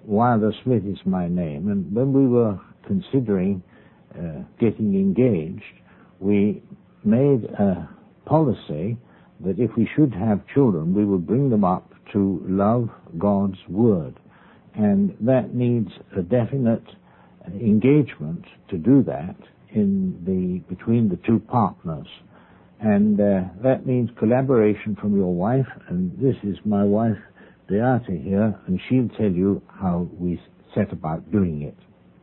Wilder Smith is my name, and when we were considering getting engaged, we made a policy that if we should have children, we would bring them up to love God's Word. And that needs a definite engagement to do that between the two partners. And that means collaboration from your wife, and this is my wife, Beata, here, and she'll tell you how we set about doing it.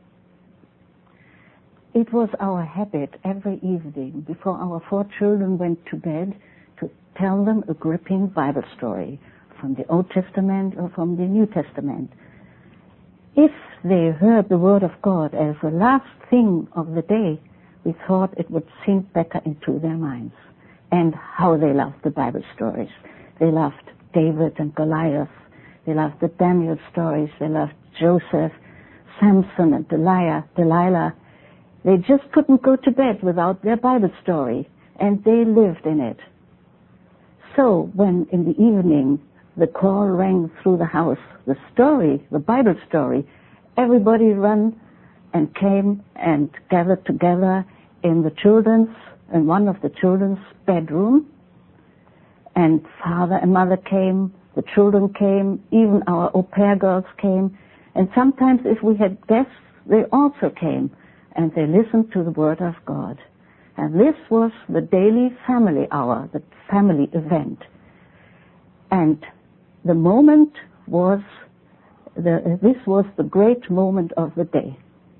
It was our habit every evening before our 4 children went to bed to tell them a gripping Bible story from the Old Testament or from the New Testament. If they heard the Word of God as the last thing of the day, we thought it would sink better into their minds. And how they loved the Bible stories. They loved David and Goliath. They loved the Daniel stories. They loved Joseph, Samson and Delilah. They just couldn't go to bed without their Bible story, and they lived in it. So when in the evening the call rang through the house, the story, the Bible story, everybody ran and came and gathered together in one of the children's bedroom, and father and mother came, the children came, even our au pair girls came, and sometimes if we had guests, they also came, and they listened to the Word of God. And this was the daily family hour, the family event. And the moment was, this was the great moment of the day.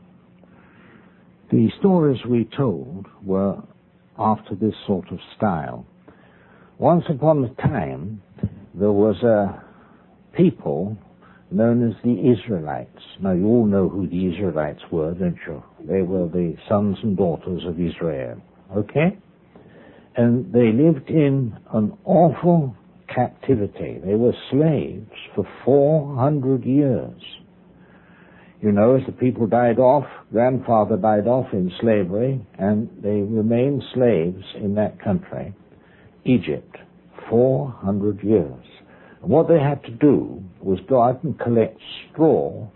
The stories we told were after this sort of style. Once upon a time, there was a people known as the Israelites. Now, you all know who the Israelites were, don't you? They were the sons and daughters of Israel, okay? And they lived in an awful captivity. They were slaves for 400 years. You know, as the people died off, grandfather died off in slavery, and they remained slaves in that country, Egypt, 400 years. And what they had to do was go out and collect straw,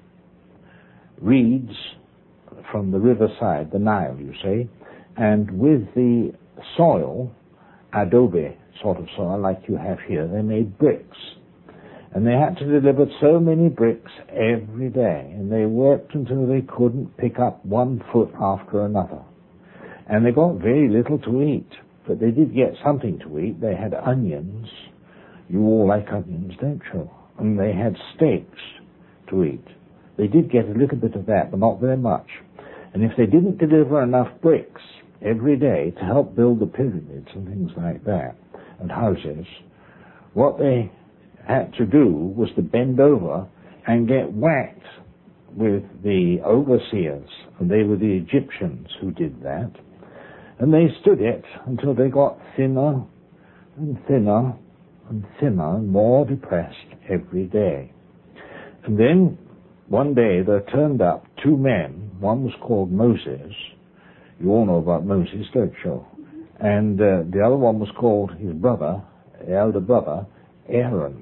reeds from the riverside, the Nile, you see, and with the soil, adobe sort of soil like you have here, they made bricks. And they had to deliver so many bricks every day, and they worked until they couldn't pick up 1 foot after another. And they got very little to eat, but they did get something to eat. They had onions. You all like onions, don't you? And they had steaks to eat. They did get a little bit of that, but not very much. And if they didn't deliver enough bricks every day to help build the pyramids and things like that, and houses, what they had to do was to bend over and get whacked with the overseers, and they were the Egyptians who did that, and they stood it until they got thinner and thinner and thinner and more depressed every day. And then one day there turned up 2 men. One was called Moses. You all know about Moses, don't you? And the other one was called his brother, elder brother, Aaron.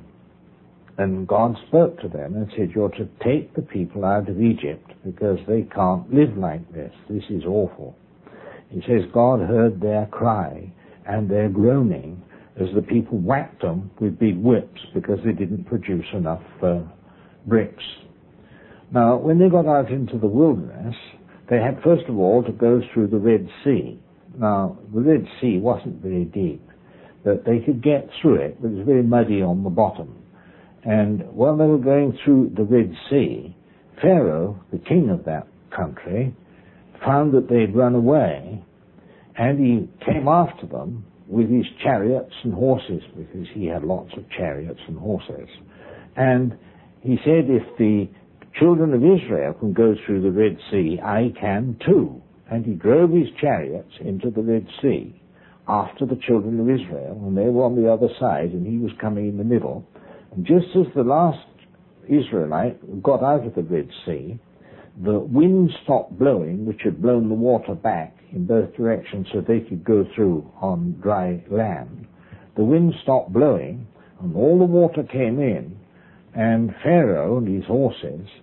And God spoke to them and said, you're to take the people out of Egypt because they can't live like this. This is awful. He says God heard their cry and their groaning as the people whacked them with big whips because they didn't produce enough bricks. Now, when they got out into the wilderness, they had first of all to go through the Red Sea. Now, the Red Sea wasn't very deep, but they could get through it, but it was very muddy on the bottom. And while they were going through the Red Sea, Pharaoh, the king of that country, found that they'd run away, and he came after them with his chariots and horses, because he had lots of chariots and horses. And he said, if the children of Israel can go through the Red Sea, I can too. And he drove his chariots into the Red Sea after the children of Israel, and they were on the other side, and he was coming in the middle. And just as the last Israelite got out of the Red Sea, the wind stopped blowing, which had blown the water back in both directions so they could go through on dry land. The wind stopped blowing, and all the water came in, and Pharaoh and his horses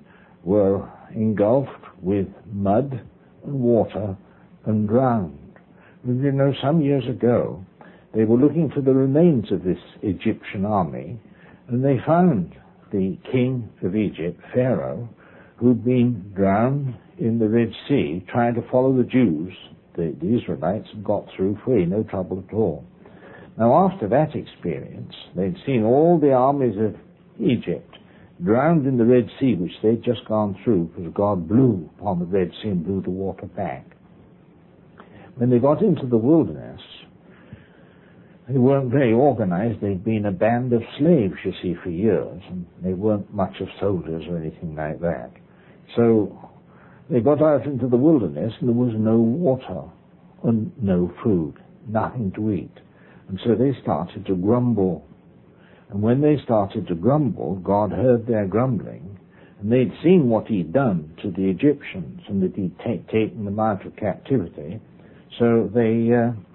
were engulfed with mud and water and drowned. You know, some years ago, they were looking for the remains of this Egyptian army, and they found the king of Egypt, Pharaoh, who'd been drowned in the Red Sea, trying to follow the Jews, the Israelites, and got through free, no trouble at all. Now, after that experience, they'd seen all the armies of Egypt drowned in the Red Sea, which they'd just gone through, because God blew upon the Red Sea and blew the water back. When they got into the wilderness, they weren't very organized. They'd been a band of slaves, you see, for years, and they weren't much of soldiers or anything like that. So they got out into the wilderness, and there was no water and no food, nothing to eat. And so they started to grumble. And when they started to grumble, God heard their grumbling, and they'd seen what he'd done to the Egyptians, and that he'd taken them out of captivity. So they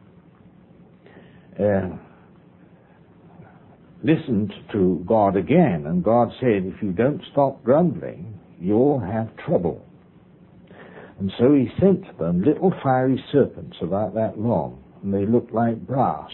listened to God again, and God said, if you don't stop grumbling, you'll have trouble. And so he sent them little fiery serpents about that long, and they looked like brass.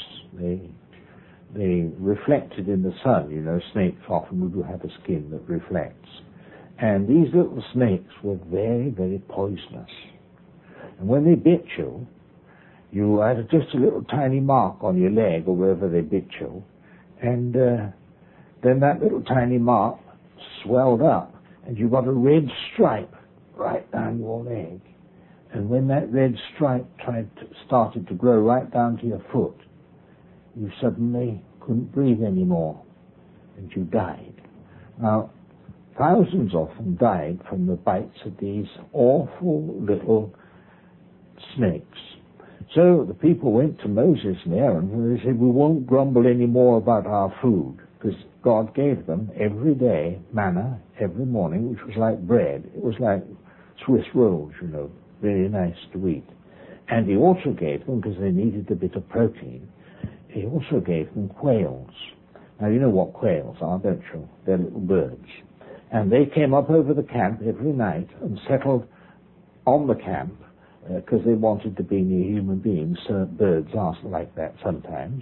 They reflected in the sun. You know, snakes often do have a skin that reflects. And these little snakes were very, very poisonous. And when they bit you, you had just a little tiny mark on your leg or wherever they bit you, and then that little tiny mark swelled up, and you got a red stripe right down your leg. And when that red stripe started to grow right down to your foot, you suddenly couldn't breathe anymore, and you died. Now, thousands of them died from the bites of these awful little snakes. So the people went to Moses and Aaron, and they said, we won't grumble any more about our food, because God gave them every day manna every morning, which was like bread. It was like Swiss rolls, you know, very nice to eat. And he also gave them, because they needed a bit of protein, he also gave them quails. Now, you know what quails are, don't you? They're little birds. And they came up over the camp every night and settled on the camp, because they wanted to be near human beings. Birds are like that sometimes.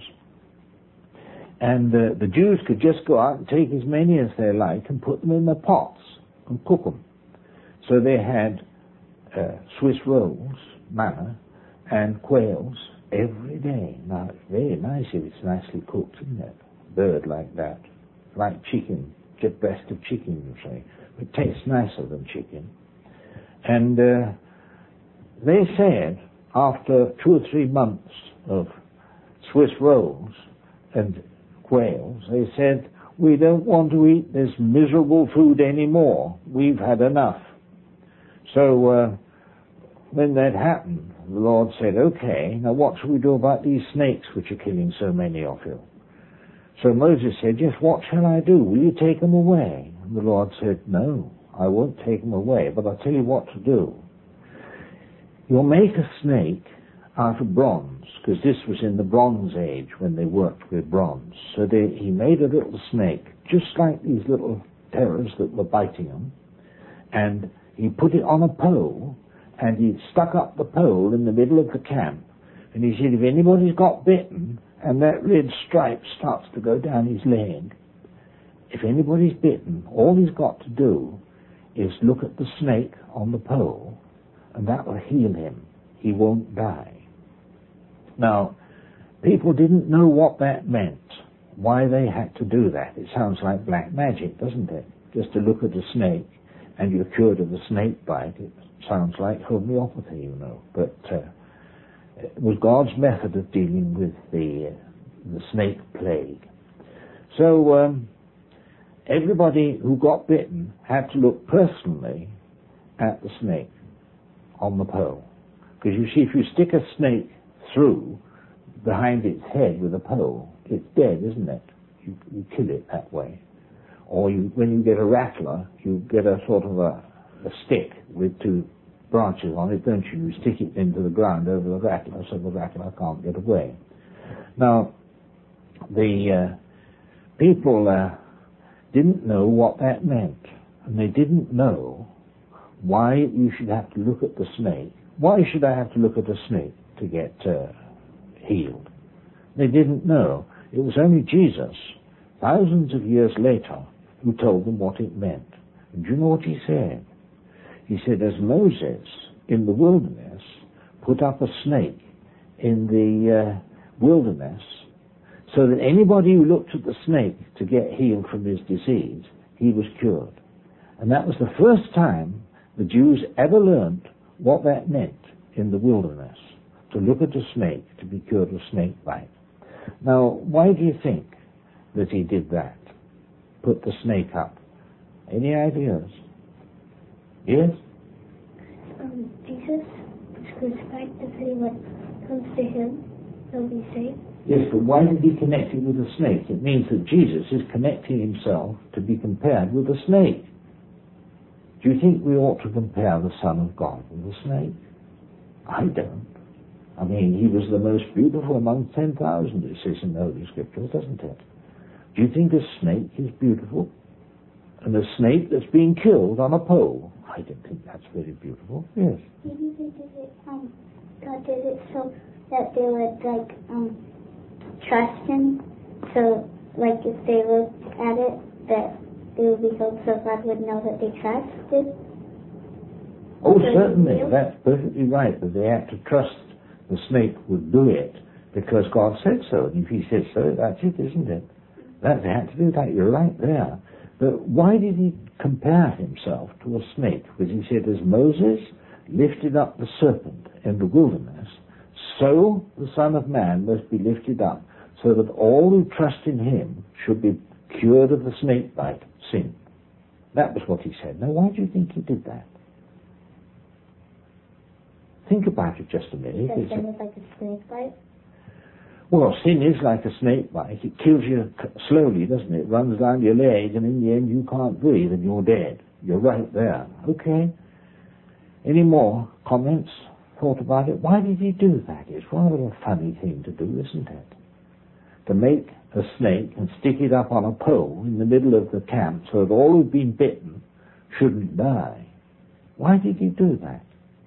And the Jews could just go out and take as many as they liked and put them in their pots and cook them. So they had Swiss rolls, manna, and quails every day. Now, it's very nice if it's nicely cooked, isn't it? Bird like that. Like chicken, just breast of chicken, you say. It tastes nicer than chicken. And they said, after 2 or 3 months of Swiss rolls and quails, they said, we don't want to eat this miserable food anymore. We've had enough. So when that happened, the Lord said, okay, now what shall we do about these snakes which are killing so many of you? So Moses said, yes, what shall I do? Will you take them away? And the Lord said, no, I won't take them away, but I'll tell you what to do. You'll make a snake out of bronze, because this was in the Bronze Age when they worked with bronze. So he made a little snake, just like these little terrors that were biting them, and he put it on a pole, and he stuck up the pole in the middle of the camp, and he said, if anybody's got bitten, and that red stripe starts to go down his leg, if anybody's bitten, all he's got to do is look at the snake on the pole, and that will heal him. He won't die. Now, people didn't know what that meant, why they had to do that. It sounds like black magic, doesn't it? Just to look at a snake and you're cured of a snake bite. It sounds like homeopathy, you know. But it was God's method of dealing with the snake plague. So everybody who got bitten had to look personally at the snake on the pole. Because you see, if you stick a snake through behind its head with a pole, it's dead, isn't it? You kill it that way. Or when you get a rattler, you get a sort of a stick with 2 branches on it, don't you? You stick it into the ground over the rattler so the rattler can't get away. Now, the people didn't know what that meant, and they didn't know why you should have to look at the snake. Why should I have to look at a snake to get healed? They didn't know. It was only Jesus, thousands of years later, who told them what it meant. And do you know what he said? He said, as Moses in the wilderness put up a snake in the wilderness so that anybody who looked at the snake to get healed from his disease, he was cured. And that was the first time the Jews ever learned what that meant in the wilderness, to look at a snake to be cured of snake bite. Now, why do you think that he did that? Put the snake up. Any ideas? Yes? Jesus was crucified. If anyone comes to him, they'll be saved. Yes, but why did he connect it with a snake? It means that Jesus is connecting himself to be compared with a snake. Do you think we ought to compare the Son of God with a snake? I don't. I mean, he was the most beautiful among 10,000, it says in the Holy Scriptures, doesn't it? Do you think a snake is beautiful? And a snake that's being killed on a pole? I don't think that's very beautiful. Yes. Maybe they did it, God did it so that they would, trust him. So, if they looked at it, that they would be told so God would know that they trusted. Oh, certainly. That's perfectly right, that they had to trust the snake would do it because God said so. And if he says so, that's it, isn't it? That they had to do that. You're right there. But why did he compare himself to a snake? Because he said, as Moses lifted up the serpent in the wilderness, so the Son of Man must be lifted up, so that all who trust in him should be cured of the snake bite, sin. That was what he said. Now, why do you think he did that? Think about it just a minute. That sin is like a snake bite? Well, sin is like a snake bite. It kills you slowly, doesn't it? It runs down your leg, and in the end you can't breathe and you're dead. You're right there. Okay. Any more comments? Thought about it? Why did he do that? It's rather a funny thing to do, isn't it? To make a snake and stick it up on a pole in the middle of the camp so that all who've been bitten shouldn't die. Why did he do that?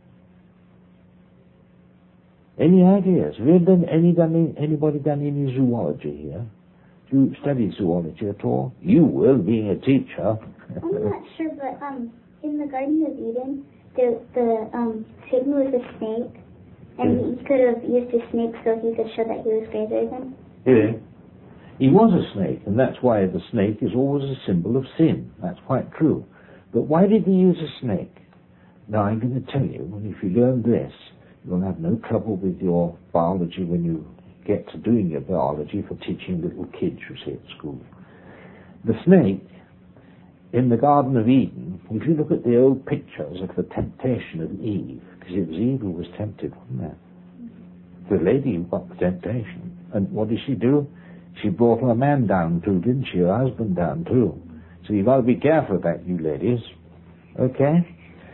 Any ideas? Have you anybody done any zoology here? Do you study zoology at all? You will, being a teacher. I'm not sure, but in the Garden of Eden, the Satan was a snake, and he could have used a snake so he could show that he was greater than. Yeah. He was a snake, and that's why the snake is always a symbol of sin. That's quite true. But why did he use a snake? Now, I'm going to tell you, and if you learn this, you'll have no trouble with your biology when you get to doing your biology for teaching little kids, you see, at school. The snake in the Garden of Eden, if you look at the old pictures of the temptation of Eve, because it was Eve who was tempted, wasn't it? The lady who got the temptation. And what did she do? She brought her man down too, didn't she? Her husband down too. So you've got to be careful of that, you ladies. Okay?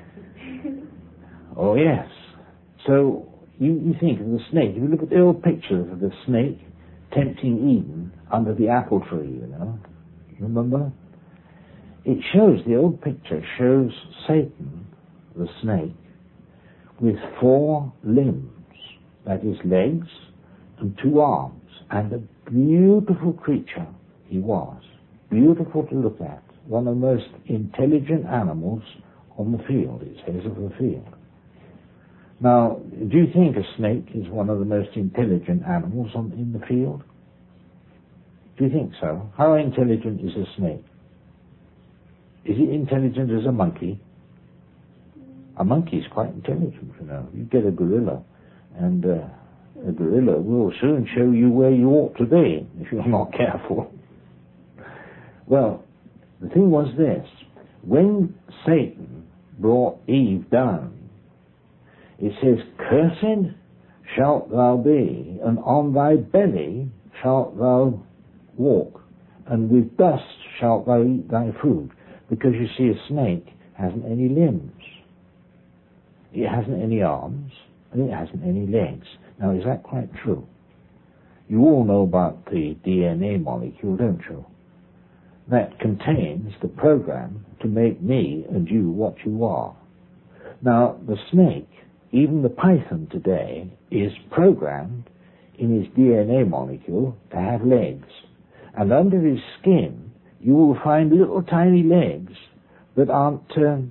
Oh, yes. So you think of the snake. If you look at the old pictures of the snake tempting Eden under the apple tree, you know. Remember? It shows, the old picture shows Satan, the snake, with 4 limbs. That is, legs and 2 arms. And a beautiful creature he was. Beautiful to look at. One of the most intelligent animals on the field, it says, of the field. Now, do you think a snake is one of the most intelligent animals in the field? Do you think so? How intelligent is a snake? Is it intelligent as a monkey? A monkey is quite intelligent, you know. You get a gorilla, and a gorilla will soon show you where you ought to be if you're not careful. Well, the thing was this. When Satan brought Eve down, it says, cursed shalt thou be, and on thy belly shalt thou walk, and with dust shalt thou eat thy food. Because you see, a snake hasn't any limbs. It hasn't any arms, and it hasn't any legs. Now, is that quite true? You all know about the DNA molecule, don't you? That contains the program to make me and you what you are. Now, the snake, even the python today, is programmed in his DNA molecule to have legs. And under his skin, you will find little tiny legs that aren't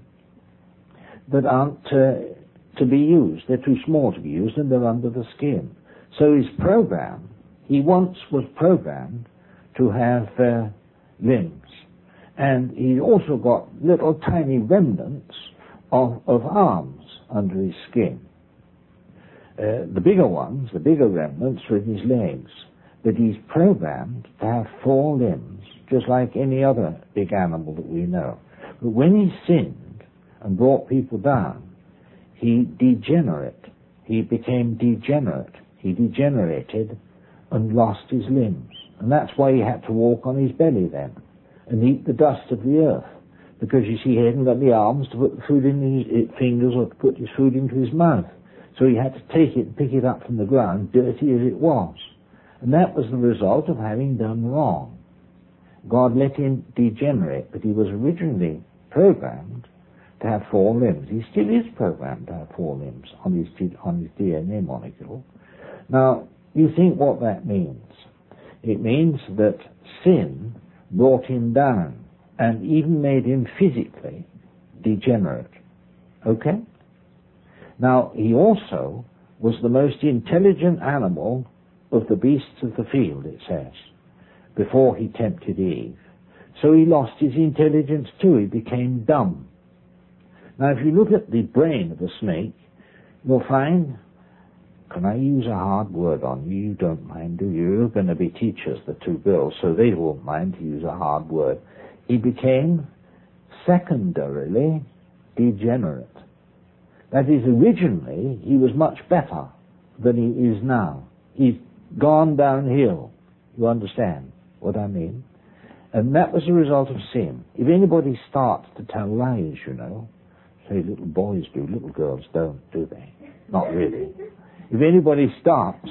to be used. They're too small to be used, and they're under the skin. So his program, he once was programmed to have limbs. And he also got little tiny remnants of arms under his skin. The bigger ones, the bigger remnants, are in his legs. But he's programmed to have 4 limbs, just like any other big animal that we know. But when he sinned and brought people down, he became degenerate. He degenerated and lost his limbs. And that's why he had to walk on his belly then and eat the dust of the earth. Because, you see, he hadn't got the arms to put the food in his fingers or to put his food into his mouth. So he had to take it and pick it up from the ground, dirty as it was. And that was the result of having done wrong. God let him degenerate, but he was originally programmed to have 4 limbs. He still is programmed to have 4 limbs on his DNA molecule. Now, you think what that means. It means that sin brought him down and even made him physically degenerate. Okay? Now, he also was the most intelligent animal of the beasts of the field, it says, before he tempted Eve. So he lost his intelligence too. He became dumb. Now, if you look at the brain of a snake, you'll find, can I use a hard word on you? You don't mind, do you? You're going to be teachers, the 2 girls, so they won't mind to use a hard word. He became secondarily degenerate. That is, originally, he was much better than he is now. He's gone downhill. You understand what I mean? And that was a result of sin. If anybody starts to tell lies, you know, say little boys do, little girls don't, do they? Not really. If anybody starts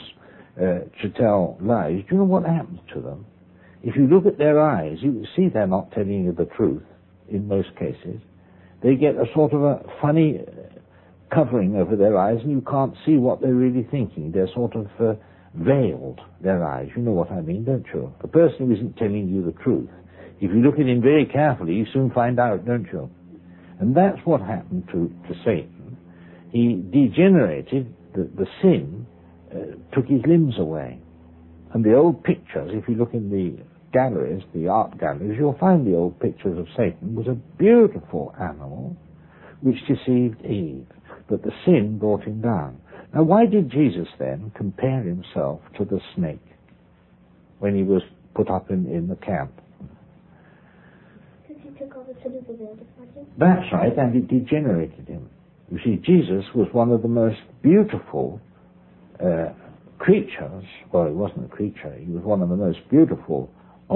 to tell lies, do you know what happens to them? If you look at their eyes, you see they're not telling you the truth in most cases. They get a sort of a funny covering over their eyes, and you can't see what they're really thinking. They're sort of veiled, their eyes. You know what I mean, don't you? A person who isn't telling you the truth, if you look at him very carefully, you soon find out, don't you? And that's what happened to Satan. He degenerated. The sin took his limbs away. And the old pictures, if you look in the galleries, the art galleries, you'll find the old pictures of Satan was a beautiful animal which deceived Eve. But the sin brought him down. Now, why did Jesus then compare himself to the snake when he was put up in the camp? Because he took all the sin of the world upon him. That's right, and it degenerated him. You see, Jesus was one of the most beautiful creatures. Well, he wasn't a creature. He was one of the most beautiful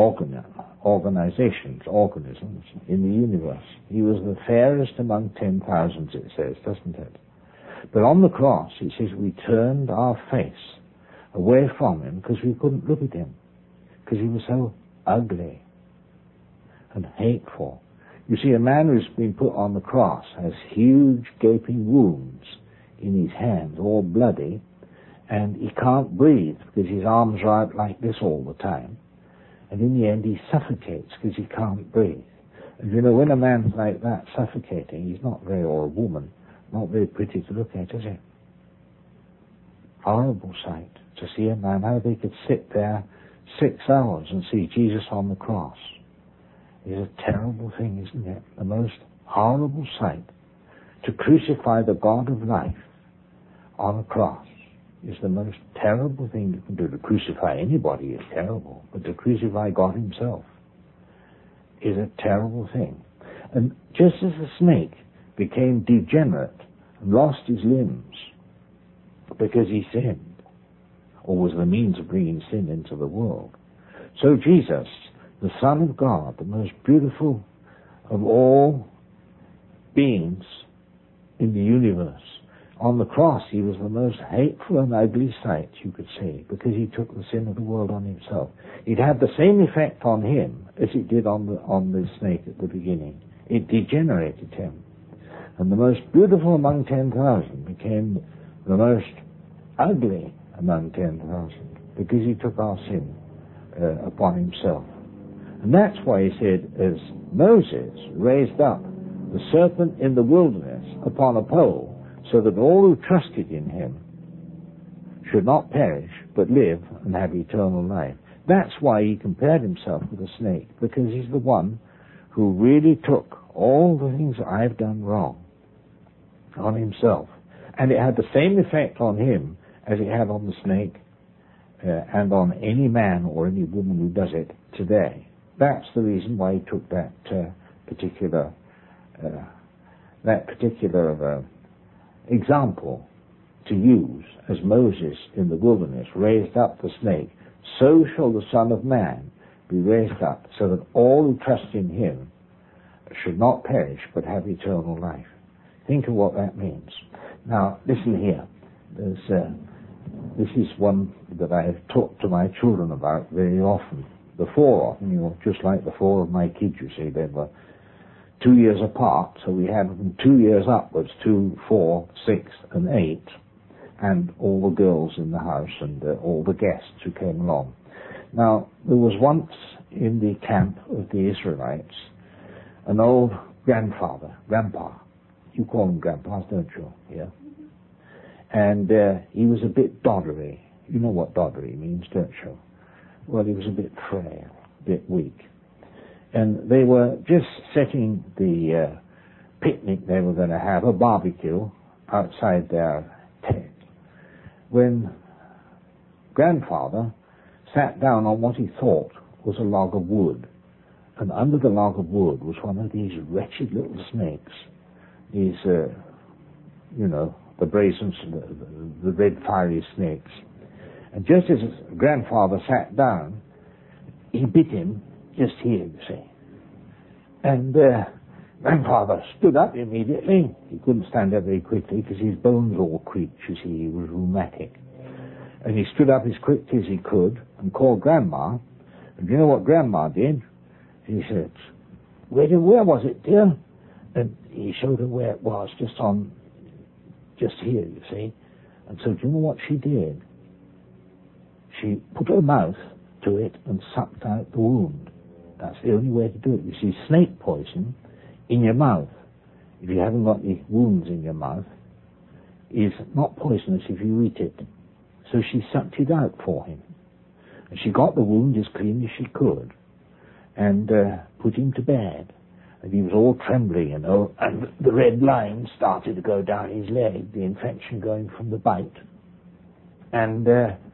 organisms in the universe. He was the fairest among 10,000, it says, doesn't it? But on the cross, it says we turned our face away from him because we couldn't look at him, because he was so ugly and hateful. You see, a man who's been put on the cross has huge gaping wounds in his hands, all bloody, and he can't breathe because his arms are out like this all the time. And in the end, he suffocates because he can't breathe. And you know, when a man's like that suffocating, he's not very, or a woman, not very pretty to look at, is he? Horrible sight to see a man, how they could sit there 6 hours and see Jesus on the cross. It's a terrible thing, isn't it? The most horrible sight. To crucify the God of life on a cross is the most terrible thing you can do. To crucify anybody is terrible, but to crucify God himself is a terrible thing. And just as the snake became degenerate and lost his limbs because he sinned, or was the means of bringing sin into the world, so Jesus, the Son of God, the most beautiful of all beings in the universe, on the cross he was the most hateful and ugly sight you could see, because he took the sin of the world on himself. It had the same effect on him as it did on the snake at the beginning. It degenerated him. And the most beautiful among 10,000 became the most ugly among 10,000 because he took our sin upon himself. And that's why he said, as Moses raised up the serpent in the wilderness upon a pole, so that all who trusted in him should not perish, but live and have eternal life. That's why he compared himself with a snake, because he's the one who really took all the things that I've done wrong on himself. And it had the same effect on him as it had on the snake and on any man or any woman who does it today. That's the reason why he took that particular example to use, as Moses in the wilderness raised up the snake. So shall the Son of Man be raised up, so that all who trust in him should not perish, but have eternal life. Think of what that means. Now, listen here. This is one that I have talked to my children about very often. The four of them, just like the four of my kids, you see, they were 2 years apart, so we had from 2 years upwards, 2, 4, 6, and 8, and all the girls in the house and all the guests who came along. Now, there was once in the camp of the Israelites an old grandpa. You call them grandpas, don't you? Yeah. And he was a bit doddery. You know what doddery means, don't you? Well, he was a bit frail, a bit weak. And they were just setting the picnic they were going to have, a barbecue, outside their tent, when grandfather sat down on what he thought was a log of wood. And under the log of wood was one of these wretched little snakes, these, the brazen, the red fiery snakes. And just as grandfather sat down, he bit him just here, you see. And grandfather stood up immediately. He couldn't stand up very quickly because his bones all creaked, you see. He was rheumatic. And he stood up as quickly as he could and called Grandma. And you know what Grandma did? She said, where was it, dear? And he showed her where it was, just here, you see. And so do you know what she did? She put her mouth to it and sucked out the wound. That's the only way to do it. You see, snake poison in your mouth, if you haven't got any wounds in your mouth, is not poisonous if you eat it. So she sucked it out for him. And she got the wound as clean as she could and put him to bed. And he was all trembling, and the red line started to go down his leg, the infection going from the bite. And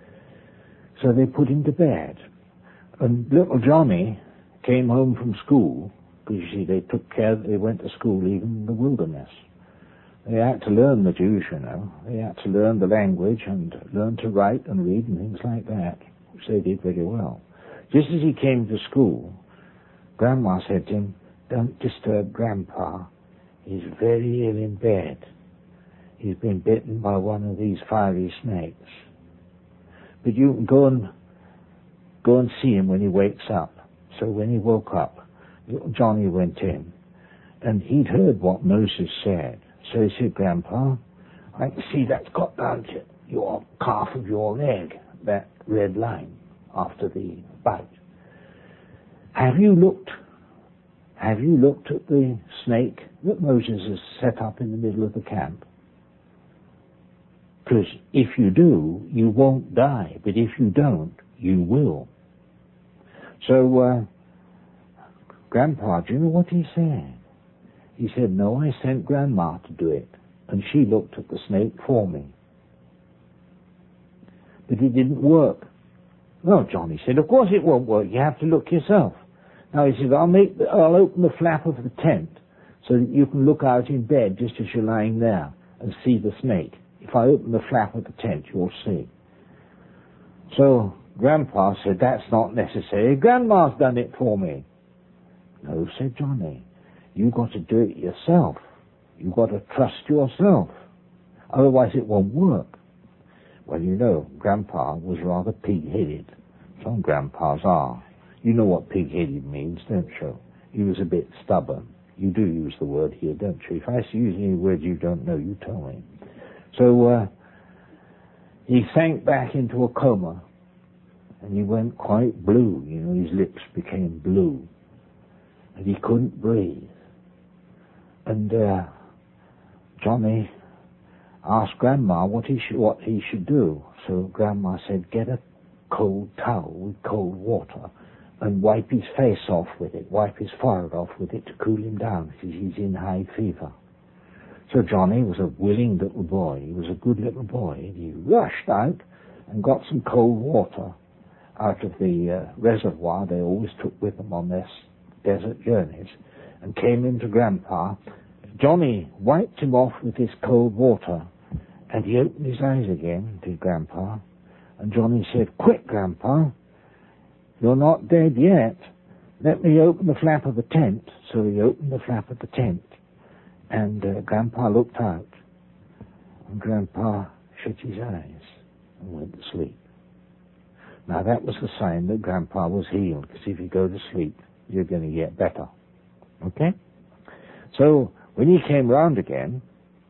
so they put him to bed. And little Johnny came home from school, because you see, they went to school even in the wilderness. They had to learn the Jews, They had to learn the language and learn to write and read and things like that, which they did very well. Just as he came to school, Grandma said to him, don't disturb Grandpa. He's very ill in bed. He's been bitten by one of these fiery snakes. But you can go and see him when he wakes up. So when he woke up, little Johnny went in, and he'd heard what Moses said. So he said, Grandpa, I can see that's got down to your calf of your leg, that red line after the bite. Have you looked at the snake that Moses has set up in the middle of the camp? Because if you do, you won't die. But if you don't, you will. So, Grandpa, do you know what he said? He said, no, I sent Grandma to do it. And she looked at the snake for me. But it didn't work. Well, Johnny said, of course it won't work. You have to look yourself. Now he said, I'll open the flap of the tent so that you can look out in bed just as you're lying there and see the snake. If I open the flap of the tent, you'll see. So Grandpa said, that's not necessary. Grandma's done it for me. No, said Johnny, you've got to do it yourself. You've got to trust yourself. Otherwise it won't work. Well, Grandpa was rather pig-headed. Some grandpas are. You know what pig-headed means, don't you? He was a bit stubborn. You do use the word here, don't you? If I use any words you don't know, you tell me. So he sank back into a coma, and he went quite blue. You know, his lips became blue, and he couldn't breathe. And Johnny asked Grandma what he should do. So Grandma said, get a cold towel with cold water and wipe his face off with it, wipe his forehead off with it to cool him down, because he's in high fever. So Johnny was a willing little boy. He was a good little boy. He rushed out and got some cold water out of the reservoir they always took with them on their desert journeys, and came into Grandpa. Johnny wiped him off with this cold water, and he opened his eyes again, did Grandpa. And Johnny said, quick, Grandpa, you're not dead yet. Let me open the flap of the tent. So he opened the flap of the tent, and Grandpa looked out, and Grandpa shut his eyes and went to sleep. Now that was the sign that Grandpa was healed, because if you go to sleep, you're going to get better. Okay? So when he came round again,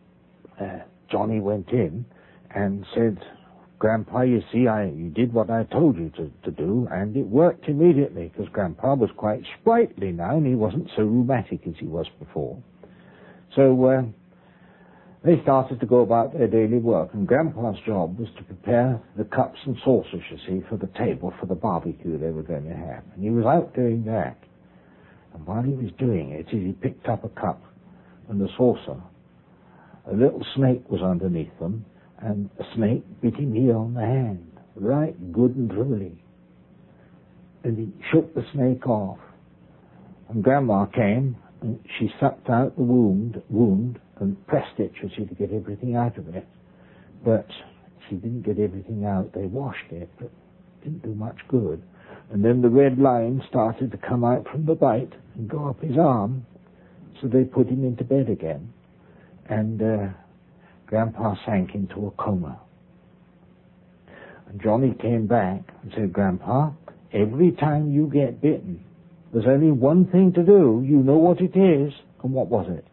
Johnny went in and said, Grandpa, you see, you did what I told you to do, and it worked immediately, because Grandpa was quite sprightly now, and he wasn't so rheumatic as he was before. So they started to go about their daily work, and Grandpa's job was to prepare the cups and saucers, you see, for the table, for the barbecue they were going to have. And he was out doing that. And while he was doing it, he picked up a cup and a saucer. A little snake was underneath them, and a snake bit him here on the hand, right good and truly. And he shook the snake off. And Grandma came, and she sucked out the wound and pressed it, you see, to get everything out of it. But she didn't get everything out. They washed it, but it didn't do much good. And then the red line started to come out from the bite and go up his arm, so they put him into bed again. And Grandpa sank into a coma. And Johnny came back and said, Grandpa, every time you get bitten, there's only one thing to do. You know what it is. And what was it?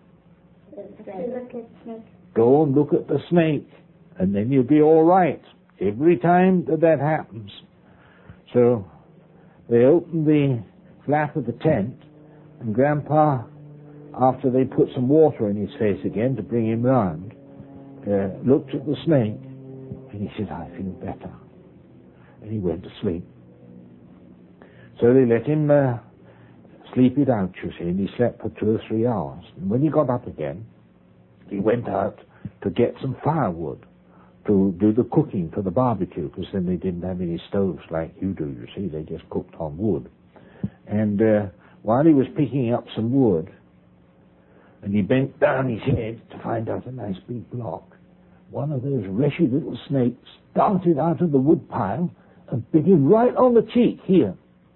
Look at the snake. Go and look at the snake, and then you'll be all right. Every time that happens. So they opened the flap of the tent, and Grandpa, after they put some water in his face again to bring him round, looked at the snake, and he said, I feel better. And he went to sleep. So they let him sleep it out, you see, and he slept for 2 or 3 hours. And when he got up again, he went out to get some firewood to do the cooking for the barbecue, because then they didn't have any stoves like you do, you see. They just cooked on wood. And while he was picking up some wood, and he bent down his head to find out a nice big block, one of those wretched little snakes darted out of the wood pile and bit him right on the cheek here.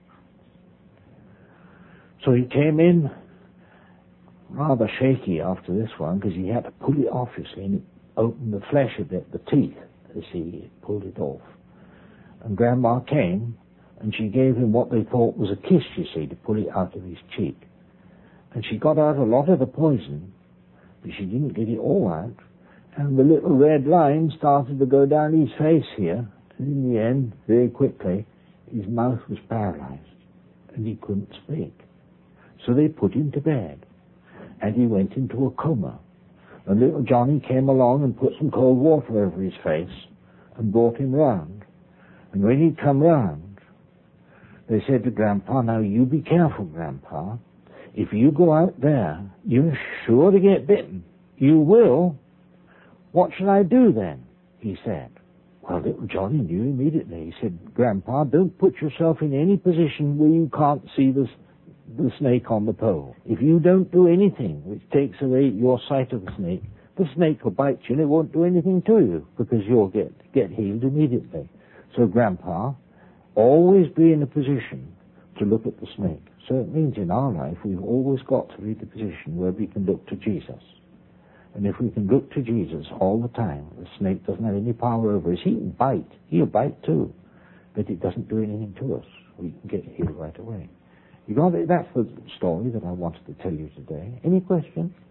So he came in rather shaky after this one, because he had to pull it off, you see, and it opened the flesh a bit, the teeth, you see, he pulled it off. And Grandma came, and she gave him what they thought was a kiss, you see, to pull it out of his cheek. And she got out a lot of the poison, but she didn't get it all out. And the little red line started to go down his face here, and in the end, very quickly, his mouth was paralyzed, and he couldn't speak. So they put him to bed, and he went into a coma. And little Johnny came along and put some cold water over his face and brought him round. And when he'd come round, they said to Grandpa, now you be careful, Grandpa. If you go out there, you're sure to get bitten. You will. What shall I do then? He said. Well, little Johnny knew immediately. He said, Grandpa, don't put yourself in any position where you can't see the snake on the pole. If you don't do anything which takes away your sight of the snake will bite you and it won't do anything to you, because you'll get healed immediately. So, Grandpa, always be in a position to look at the snake. So it means in our life we've always got to be in a position where we can look to Jesus. And if we can look to Jesus all the time, the snake doesn't have any power over us. He can bite. He'll bite too. But it doesn't do anything to us. We can get healed right away. You got it? That's the story that I wanted to tell you today. Any questions?